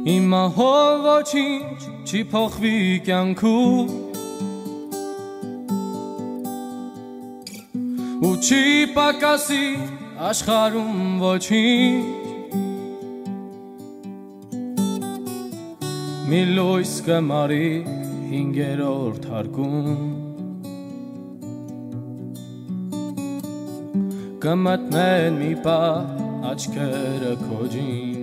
Իմ մահով ոչինչ չի փոխվի կյանքում ու չի պակասի աշխարհում ոչինչ մի լույս կմարի հինգերորդ հարկում կմտնեն մի պահ աչքերը քո ջինջ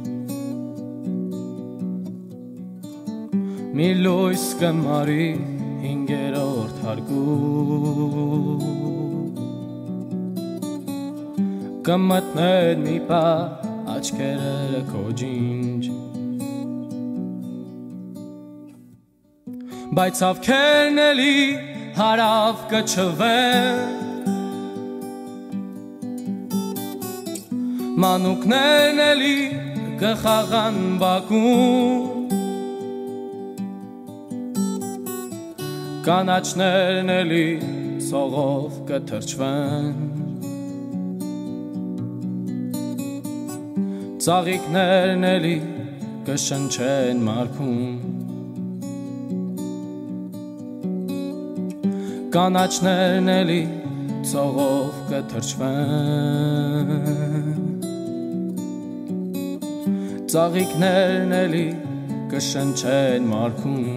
մի լույս կմարի հինգերորդ հարկում կմտնեն մի պահ աչքերը քո ջինջ բայց ավքերն էլի հարավ կչվեն մանուկներն էլի կխաղան բակում կանաչներն էլի սողով կթրջվեն ծաղիկներն էլի կշնչեն մարքում կանաչներն էլի սողով կթրջվեն ծաղիկներն էլի կշնչեն մարքում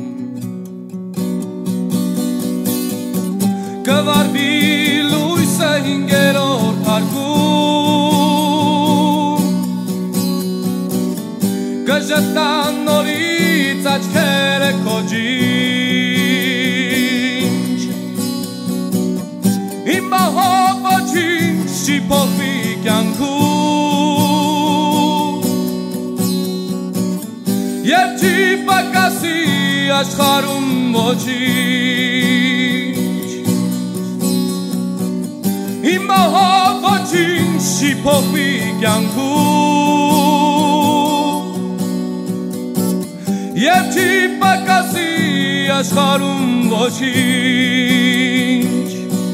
կվարվի լույսը հինգերորդ հարկում կժտան նորից աչքերը քո ջինջ իմ մահով ոչինչ չի փոխվի կյանքում և չի պակասի աշխարհում ոչինչ իմ մահով ոչինչ չի փոխվի կյանքում և չի պակասի աշխարհում ոչինչ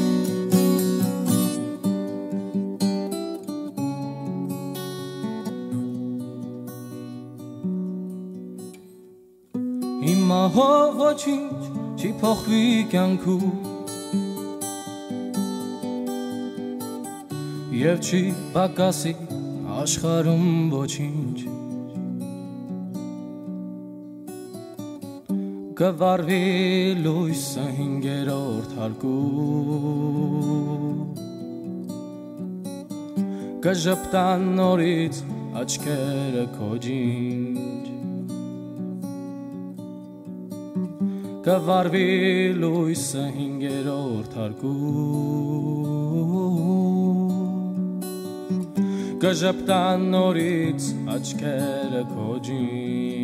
իմ մահով ոչինչ չի փոխվի կյանքում և չի պակասի աշխարհում ոչինչ կվարվի լույսը հինգերորդ հարկում կժպտան նորից աչքերը քո ջինջ կվարվի լույսը հինգերորդ հարկում կժպտան նորից աչքերը քո ջինջ